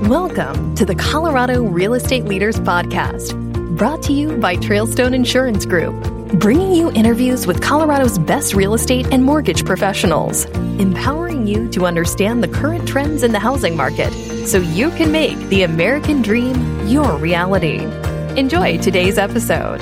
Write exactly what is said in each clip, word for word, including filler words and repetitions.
Welcome to the Colorado Real Estate Leaders Podcast, brought to you by Trailstone Insurance Group, bringing you interviews with Colorado's best real estate and mortgage professionals, empowering you to understand the current trends in the housing market so you can make the American dream your reality. Enjoy today's episode.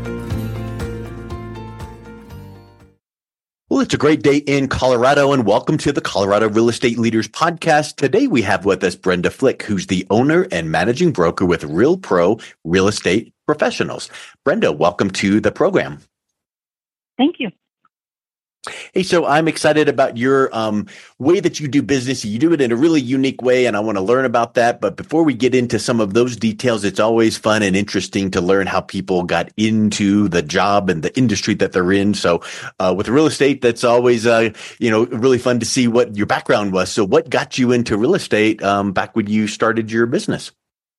Well, it's a great day in Colorado, and welcome to the Colorado Real Estate Leaders Podcast. Today, we have with us Brenda Flick, who's the owner and managing broker with Real Pro Real Estate Professionals. Brenda, welcome to the program. Thank you. Hey, so I'm excited about your um, way that you do business. You do it in a really unique way, and I want to learn about that. But before we get into some of those details, it's always fun and interesting to learn how people got into the job and the industry that they're in. So uh, with real estate, that's always, uh, you know, really fun to see what your background was. So what got you into real estate um, back when you started your business?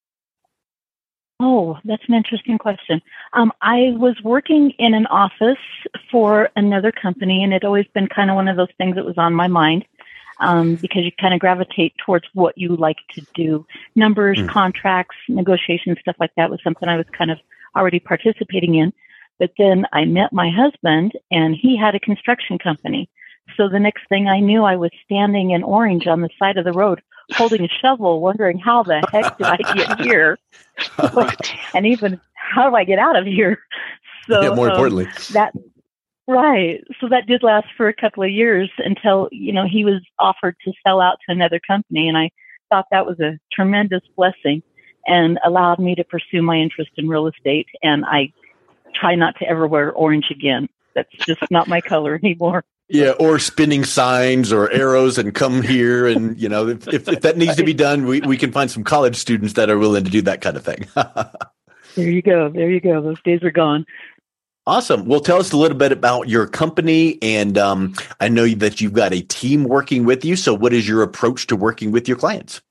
Oh, that's an interesting question. Um, I was working in an office for another company, and it always been kind of one of those things that was on my mind um, because you kind of gravitate towards what you like to do. Numbers, mm. contracts, negotiations, stuff like that was something I was kind of already participating in. But then I met my husband, and he had a construction company. So the next thing I knew, I was standing in Orange on the side of the road, holding a shovel, wondering how the heck did I get here? And even how do I get out of here? So yeah, more um, importantly, that right. So that did last for a couple of years until, you know, he was offered to sell out to another company. And I thought that was a tremendous blessing and allowed me to pursue my interest in real estate. And I try not to ever wear orange again. That's just not my color anymore. Yeah, or spinning signs or arrows and come here. And, you know, if, if, if that needs to be done, we, we can find some college students that are willing to do that kind of thing. There you go. There you go. Those days are gone. Awesome. Well, tell us a little bit about your company. And um, I know that you've got a team working with you. So what is your approach to working with your clients?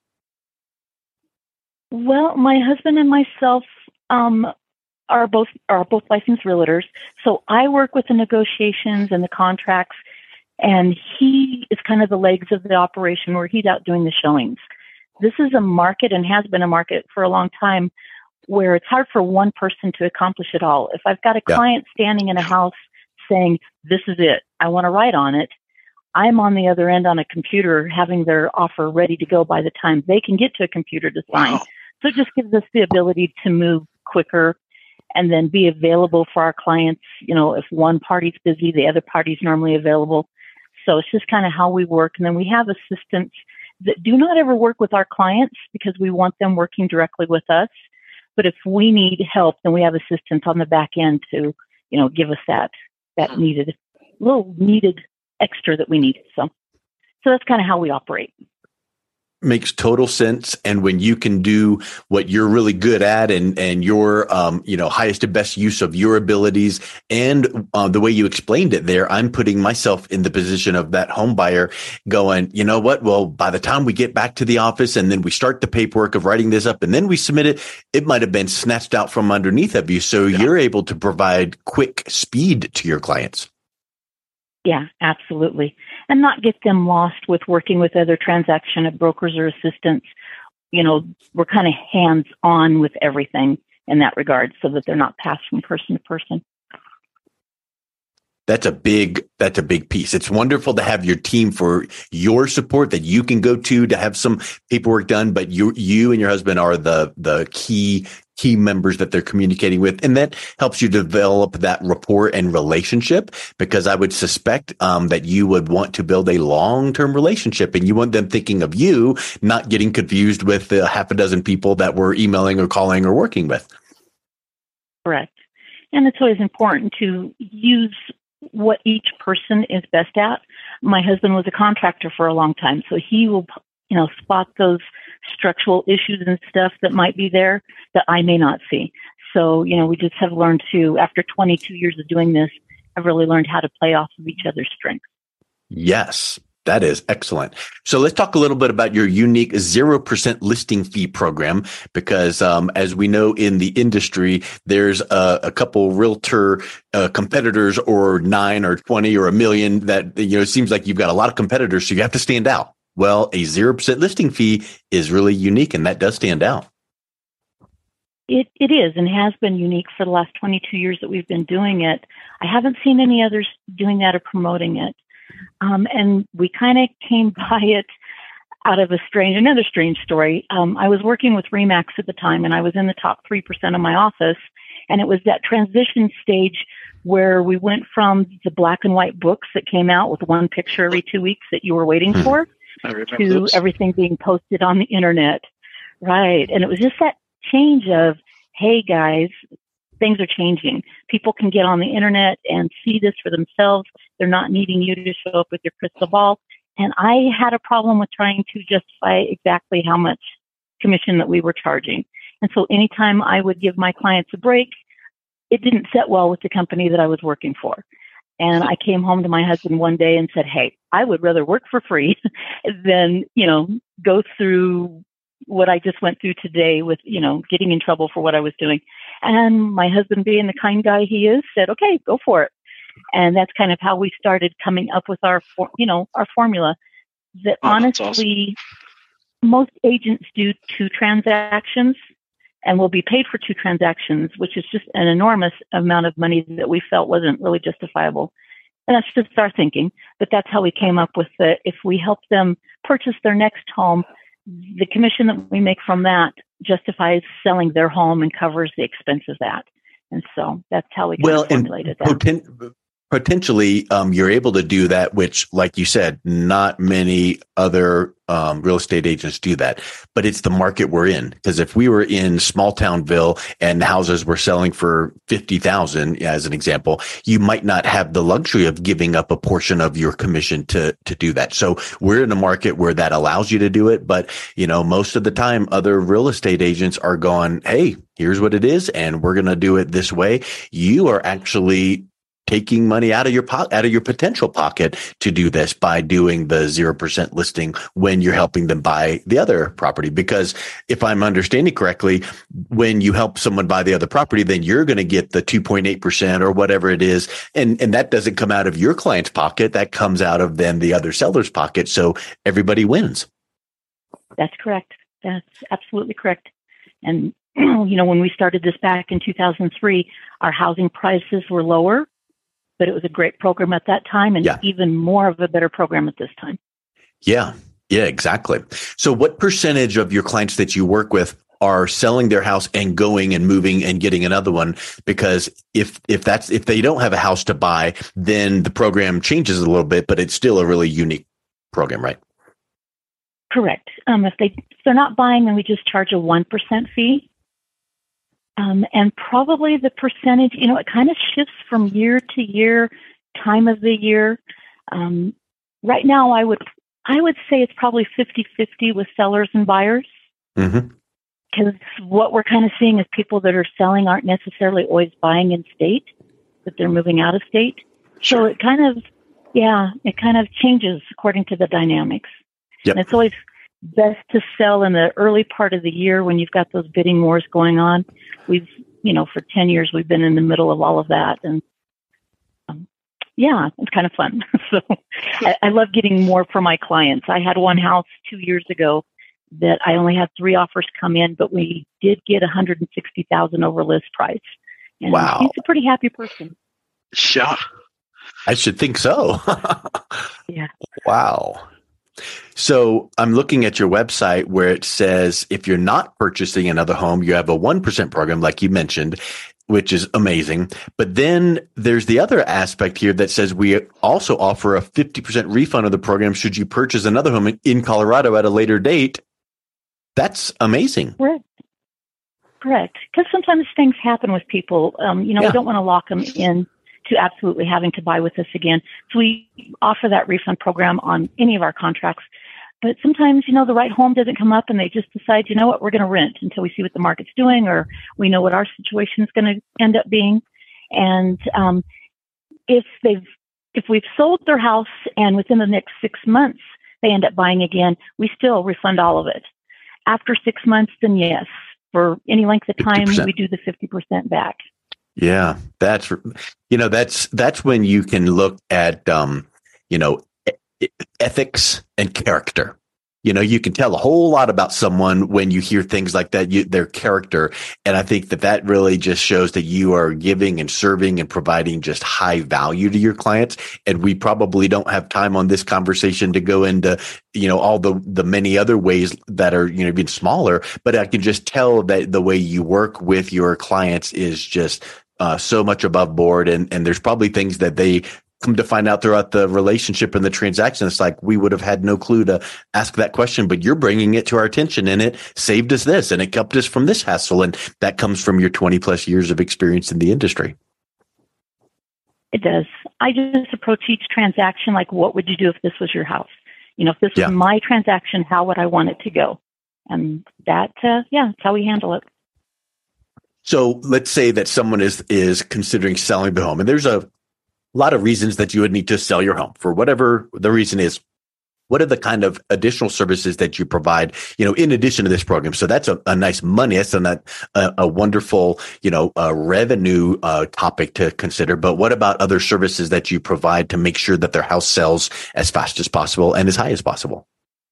Well, my husband and myself um, are both are both licensed realtors. So I work with the negotiations and the contracts, and he is kind of the legs of the operation where he's out doing the showings. This is a market and has been a market for a long time where it's hard for one person to accomplish it all. If I've got a yeah. client standing in a house saying, this is it, I want to write on it, I'm on the other end on a computer having their offer ready to go by the time they can get to a computer to sign. Wow. So it just gives us the ability to move quicker and then be available for our clients. You know, if one party's busy, the other party's normally available. So it's just kind of how we work. And then we have assistants that do not ever work with our clients because we want them working directly with us. But if we need help, then we have assistants on the back end to, you know, give us that, that needed, little needed extra that we need. So, so that's kind of how we operate. Makes total sense. And when you can do what you're really good at and, and your, um, you know, highest and best use of your abilities and uh, the way you explained it there, I'm putting myself in the position of that home buyer going, you know what? Well, by the time we get back to the office and then we start the paperwork of writing this up and then we submit it, it might have been snatched out from underneath of you. So yeah. You're able to provide quick speed to your clients. Yeah, absolutely. And not get them lost with working with other transaction brokers or assistants. You know, we're kind of hands-on with everything in that regard so that they're not passed from person to person. That's a big, that's a big piece. It's wonderful to have your team for your support that you can go to to have some paperwork done, but you, you and your husband are the, the key key members that they're communicating with. And that helps you develop that rapport and relationship, because I would suspect um, that you would want to build a long-term relationship and you want them thinking of you, not getting confused with the half a dozen people that we're emailing or calling or working with. Correct. And it's always important to use what each person is best at. My husband was a contractor for a long time, so he will, you know, spot those structural issues and stuff that might be there that I may not see. So, you know, we just have learned to, after twenty-two years of doing this, I've really learned how to play off of each other's strengths. Yes. That is excellent. So let's talk a little bit about your unique zero percent listing fee program, because um, as we know in the industry, there's a, a couple realtor uh, competitors, or nine or twenty or a million that, you know, it seems like you've got a lot of competitors. So you have to stand out. well, a zero percent listing fee is really unique, and that does stand out. It it is and has been unique for the last twenty-two years that we've been doing it. I haven't seen any others doing that or promoting it. Um, and we kind of came by it out of a strange, another strange story. Um, I was working with RE/MAX at the time, and I was in the top three percent of my office. And it was that transition stage where we went from the black and white books that came out with one picture every two weeks that you were waiting Hmm. for to those. everything being posted on the internet. Right. And it was just that change of, hey guys, things are changing. People can get on the internet and see this for themselves. They're not needing you to show up with your crystal ball. And I had a problem with trying to justify exactly how much commission that we were charging. And so anytime I would give my clients a break, it didn't sit well with the company that I was working for. And I came home to my husband one day and said, hey, I would rather work for free than, you know, go through what I just went through today with, you know, getting in trouble for what I was doing. And my husband, being the kind guy he is, said, okay, go for it. And that's kind of how we started coming up with our, for, you know, our formula that Oh, that's honestly, most agents do two transactions and will be paid for two transactions, which is just an enormous amount of money that we felt wasn't really justifiable. And that's just our thinking. But that's how we came up with it. If we help them purchase their next home, the commission that we make from that justifies selling their home and covers the expense of that. And so that's how we kind Well, of formulated that. Poten- potentially, um, you're able to do that, which, like you said, not many other um, real estate agents do that. But it's the market we're in. Because if we were in small townville and houses were selling for fifty thousand, as an example, you might not have the luxury of giving up a portion of your commission to to do that. So we're in a market where that allows you to do it. But you know, most of the time, other real estate agents are going, "Hey, here's what it is, and we're going to do it this way." You are actually taking money out of your po- out of your potential pocket to do this by doing the zero percent listing when you're helping them buy the other property. Because if I'm understanding correctly, when you help someone buy the other property, then you're going to get the two point eight percent or whatever it is. And, and that doesn't come out of your client's pocket. That comes out of then the other seller's pocket. So everybody wins. That's correct. That's absolutely correct. And, you know, when we started this back in two thousand three, our housing prices were lower, but it was a great program at that time and Yeah. even more of a better program at this time. Yeah. Yeah, exactly. So what percentage of your clients that you work with are selling their house and going and moving and getting another one? Because if, if that's, if they don't have a house to buy, then the program changes a little bit, but it's still a really unique program, right? Correct. Um, if they, if they're not buying, then we just charge a one percent fee. Um, and probably the percentage, you know, it kind of shifts from year to year, time of the year. Um, right now, I would I would say it's probably fifty-fifty with sellers and buyers. Mm-hmm. Because what we're kind of seeing is people that are selling aren't necessarily always buying in state, but they're moving out of state. So it kind of, yeah, it kind of changes according to the dynamics. Yep. And it's always best to sell in the early part of the year when you've got those bidding wars going on. We've, you know, for ten years, we've been in the middle of all of that. And um, yeah, it's kind of fun. So I, I love getting more for my clients. I had one house two years ago that I only had three offers come in, but we did get one hundred sixty thousand over list price. And Wow. he's a pretty happy person. Yeah. I should think so. Yeah. Wow. So I'm looking at your website where it says if you're not purchasing another home, you have a one percent program, like you mentioned, which is amazing. But then there's the other aspect here that says we also offer a fifty percent refund of the program should you purchase another home in Colorado at a later date. That's amazing. Correct. Correct. Because sometimes things happen with people. Um, you know, Yeah. we don't want to lock them in to absolutely having to buy with us again. So we offer that refund program on any of our contracts. But sometimes, you know, the right home doesn't come up and they just decide, you know what, we're going to rent until we see what the market's doing or we know what our situation is going to end up being. And um, if they've, if we've sold their house and within the next six months they end up buying again, we still refund all of it. After six months, then yes, for any length of time, fifty percent. we do the fifty percent back. Yeah, that's, you know, that's, that's when you can look at, um, you know, e- ethics and character. You know, you can tell a whole lot about someone when you hear things like that, you, their character. And I think that that really just shows that you are giving and serving and providing just high value to your clients. And we probably don't have time on this conversation to go into, you know, all the, the many other ways that are, you know, being smaller, but I can just tell that the way you work with your clients is just uh, so much above board. And, and there's probably things that they come to find out throughout the relationship and the transaction. It's like, we would have had no clue to ask that question, but you're bringing it to our attention, and it saved us this, and it kept us from this hassle. And that comes from your twenty plus years of experience in the industry. It does. I just approach each transaction like, what would you do if this was your house? You know, if this was Yeah. my transaction, how would I want it to go? And that, uh, yeah, that's how we handle it. So let's say that someone is, is considering selling the home, and there's a A lot of reasons that you would need to sell your home for whatever the reason is. What are the kind of additional services that you provide, you know, in addition to this program? So that's a, a nice money. That's a, a, a wonderful, you know, uh, revenue uh, topic to consider. But what about other services that you provide to make sure that their house sells as fast as possible and as high as possible?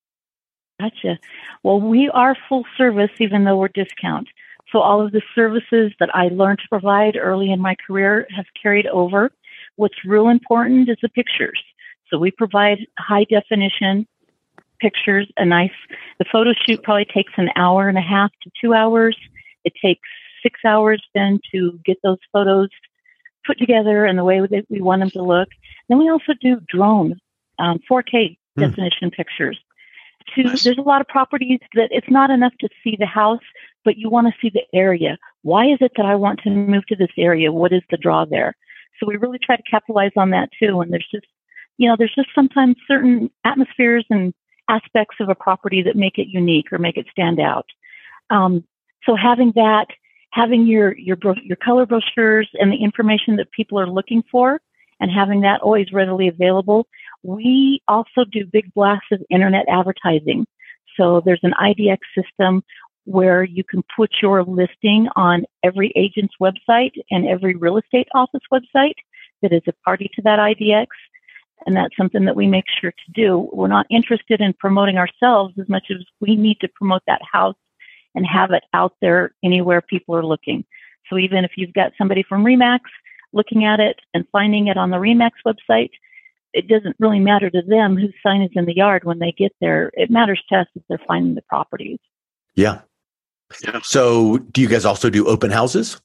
Gotcha. Well, we are full service, even though we're discount. So all of the services that I learned to provide early in my career have carried over. What's real important is the pictures. So we provide high definition pictures, a nice, the photo shoot probably takes an hour and a half to two hours. It takes six hours then to get those photos put together in the way that we want them to look. Then we also do drone, um, four K mm. definition pictures. To, nice. There's a lot of properties that it's not enough to see the house, but you want to see the area. Why is it that I want to move to this area? What is the draw there? So we really try to capitalize on that too. And there's just, you know, there's just sometimes certain atmospheres and aspects of a property that make it unique or make it stand out. Um, so having that, having your, your, bro- your color brochures and the information that people are looking for, and having that always readily available. We also do big blasts of internet advertising. So there's an I D X system where you can put your listing on every agent's website and every real estate office website that is a party to that I D X. And that's something that we make sure to do. We're not interested in promoting ourselves as much as we need to promote that house and have it out there anywhere people are looking. So even if you've got somebody from RE/MAX looking at it and finding it on the RE/MAX website, it doesn't really matter to them whose sign is in the yard when they get there. It matters to us if they're finding the properties. Yeah. Yeah. So do you guys also do open houses?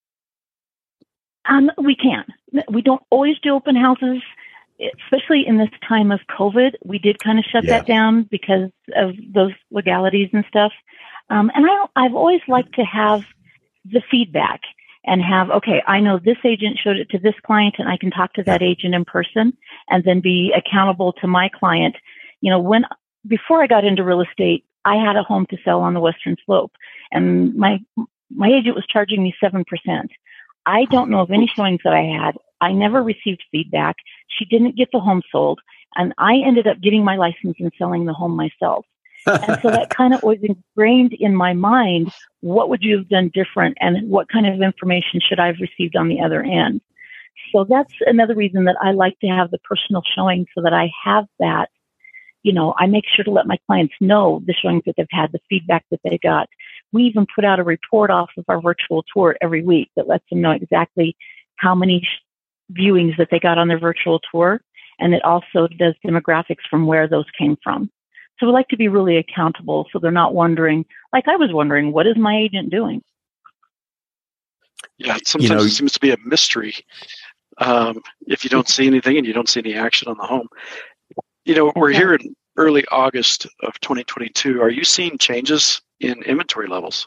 Um, we can. We don't always do open houses, especially in this time of COVID. We did kind of shut yeah. that down because of those legalities and stuff. Um, and I, I've always liked to have the feedback and have, okay, I know this agent showed it to this client and I can talk to that agent in person and then be accountable to my client. You know, when, before I got into real estate, I had a home to sell on the Western Slope, and my my agent was charging me seven percent. I don't know of any showings that I had. I never received feedback. She didn't get the home sold, and I ended up getting my license and selling the home myself. And so that kind of was ingrained in my mind. What would you have done different, and what kind of information should I have received on the other end? So that's another reason that I like to have the personal showing, so that I have that. You know, I make sure to let my clients know the showings that they've had, the feedback that they got. We even put out a report off of our virtual tour every week that lets them know exactly how many viewings that they got on their virtual tour. And it also does demographics from where those came from. So we like to be really accountable, so they're not wondering, like I was wondering, what is my agent doing? Yeah, sometimes you know, it seems to be a mystery um, if you don't see anything and you don't see any action on the home. You know, we're here in early August of twenty twenty-two. Are you seeing changes in inventory levels?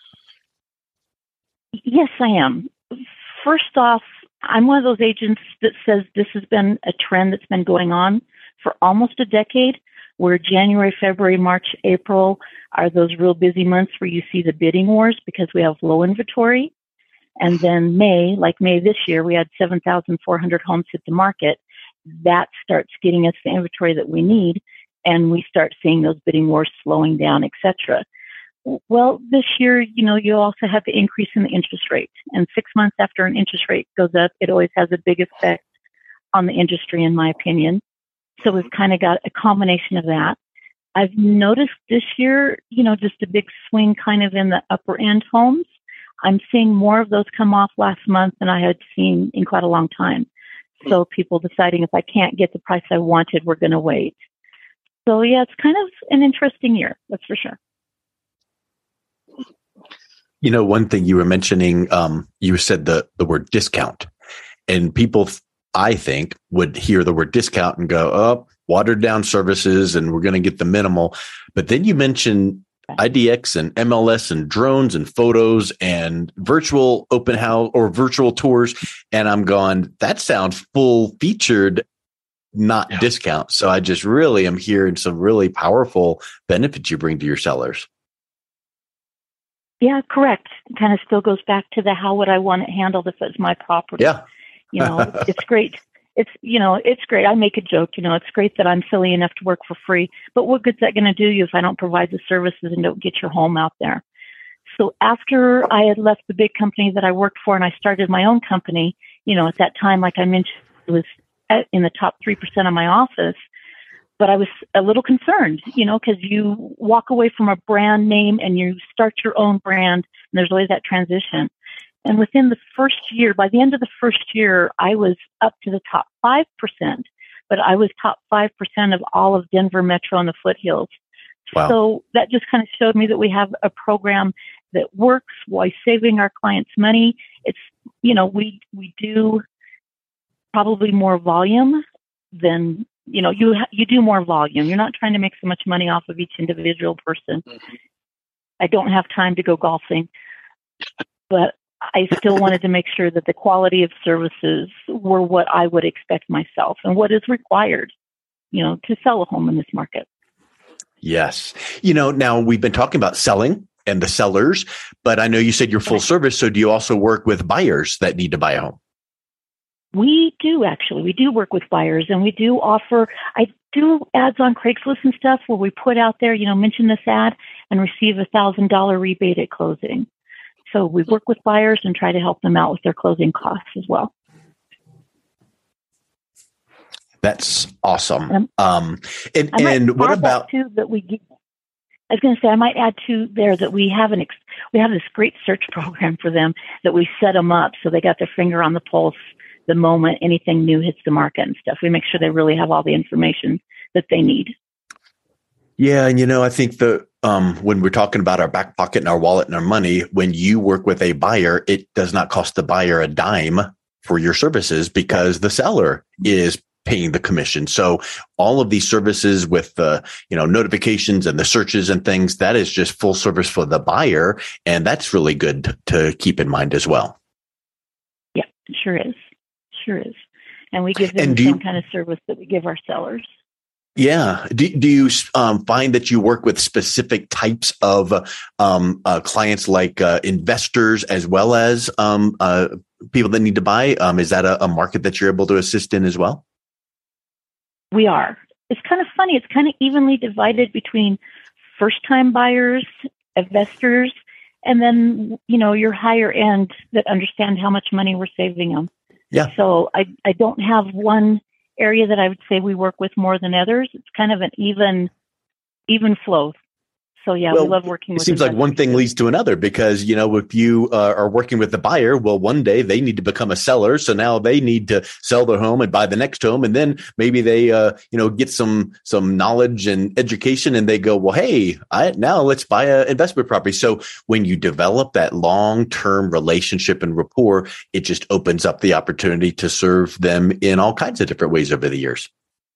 Yes, I am. First off, I'm one of those agents that says this has been a trend that's been going on for almost a decade, where January, February, March, April are those real busy months where you see the bidding wars because we have low inventory. And then May, like May this year, we had seven thousand four hundred homes hit the market. That starts getting us the inventory that we need, and we start seeing those bidding wars slowing down, et cetera. Well, this year, you know, you also have the increase in the interest rate. And six months after an interest rate goes up, it always has a big effect on the industry, in my opinion. So we've kind of got a combination of that. I've noticed this year, you know, just a big swing kind of in the upper end homes. I'm seeing more of those come off last month than I had seen in quite a long time. So people deciding if I can't get the price I wanted, we're going to wait. So yeah, it's kind of an interesting year. That's for sure. You know, one thing you were mentioning, um, you said the, the word discount, and people, I think, would hear the word discount and go, oh, watered down services and we're going to get the minimal. But then you mentioned I D X and M L S and drones and photos and virtual open house or virtual tours. And I'm going, that sounds full featured, not yeah. discount. So I just really am hearing some really powerful benefits you bring to your sellers. Yeah, correct. It kind of still goes back to the how would I want it handled if it's my property. Yeah. You know, it's, it's great. It's, you know, it's great. I make a joke, you know, it's great that I'm silly enough to work for free, but what good's that going to do you if I don't provide the services and don't get your home out there? So after I had left the big company that I worked for and I started my own company, you know, at that time, like I mentioned, it was at, in the top three percent of my office, but I was a little concerned, you know, because you walk away from a brand name and you start your own brand, and there's always that transition. And within the first year, by the end of the first year, I was up to the top five percent, but I was top five percent of all of Denver Metro and the foothills. Wow. So that just kind of showed me that we have a program that works while saving our clients money. It's, you know, we, we do probably more volume than, you know, you, ha- you do more volume. You're not trying to make so much money off of each individual person. Mm-hmm. I don't have time to go golfing, but I still wanted to make sure that the quality of services were what I would expect myself and what is required, you know, to sell a home in this market. Yes. You know, now we've been talking about selling and the sellers, but I know you said you're full service. So do you also work with buyers that need to buy a home? We do, actually. We do work with buyers, and we do offer, I do ads on Craigslist and stuff where we put out there, you know, mention this ad and receive a one thousand dollars rebate at closing. So we work with buyers and try to help them out with their closing costs as well. That's awesome. Um, um, and and what about too that we? Give, I was going to say I might add to there that we have an ex, we have this great search program for them that we set them up so they got their finger on the pulse the moment anything new hits the market and stuff. We make sure they really have all the information that they need. Yeah, and you know, I think the um, when we're talking about our back pocket and our wallet and our money, when you work with a buyer, it does not cost the buyer a dime for your services because the seller is paying the commission. So all of these services with the, you know, notifications and the searches and things, that is just full service for the buyer. And that's really good to keep in mind as well. Yeah, it sure is. Sure is. And we give them the same kind of service that we give our sellers. Yeah. Do, do you um, find that you work with specific types of um, uh, clients like uh, investors as well as um, uh, people that need to buy? Um, is that a, a market that you're able to assist in as well? We are. It's kind of funny. It's kind of evenly divided between first-time buyers, investors, and then, you know, your higher end that understand how much money we're saving them. Yeah. So I, I don't have one area that I would say we work with more than others. It's kind of an even, even flow. So yeah, well, we love working with. It seems like one thing leads to another because, you know, if you uh, are working with the buyer, well, one day they need to become a seller. So now they need to sell their home and buy the next home. And then maybe they, uh, you know, get some, some knowledge and education and they go, well, hey, I, now let's buy an investment property. So when you develop that long-term relationship and rapport, it just opens up the opportunity to serve them in all kinds of different ways over the years.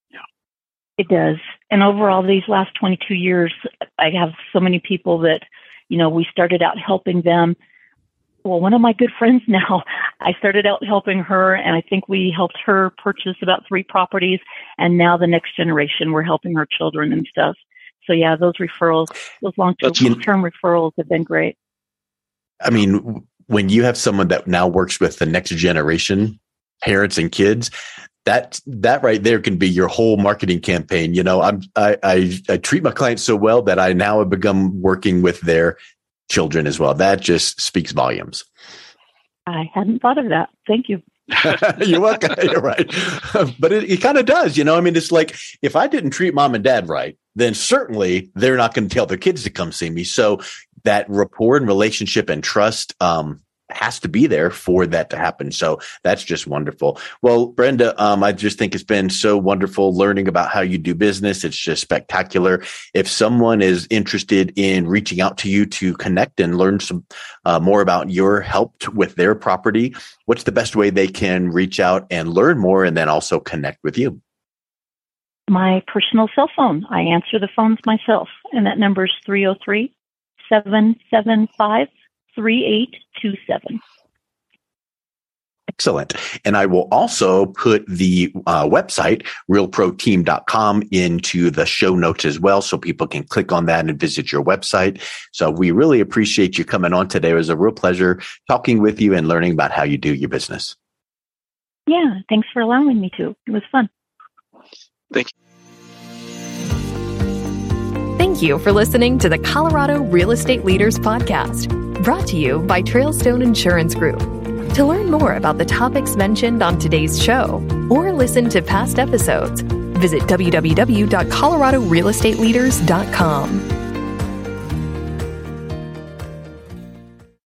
It does. And overall, these last twenty-two years, I have so many people that, you know, we started out helping them. Well, one of my good friends now, I started out helping her, and I think we helped her purchase about three properties. And now the next generation, we're helping her children and stuff. So, yeah, those referrals, those long-term referrals have been great. I mean, when you have someone that now works with the next generation, parents and kids, That that right there can be your whole marketing campaign. You know, I'm I, I I treat my clients so well that I now have begun working with their children as well. That just speaks volumes. I hadn't thought of that. Thank you. You're welcome. You're right. But it, it kind of does. You know, I mean, it's like if I didn't treat mom and dad right, then certainly they're not going to tell their kids to come see me. So that rapport and relationship and trust, um, has to be there for that to happen. So that's just wonderful. Well, Brenda, um, I just think it's been so wonderful learning about how you do business. It's just spectacular. If someone is interested in reaching out to you to connect and learn some uh, more about your help t- with their property, what's the best way they can reach out and learn more and then also connect with you? My personal cell phone. I answer the phones myself, and that number is three oh three, seven seven five, three eight two seven. Excellent. And I will also put the uh, website, real pro team dot com, into the show notes as well, so people can click on that and visit your website. So we really appreciate you coming on today. It was a real pleasure talking with you and learning about how you do your business. Yeah, thanks for allowing me to. It was fun. Thank you. Thank you for listening to the Colorado Real Estate Leaders Podcast, brought to you by Trailstone Insurance Group. To learn more about the topics mentioned on today's show or listen to past episodes, visit w w w dot colorado real estate leaders dot com.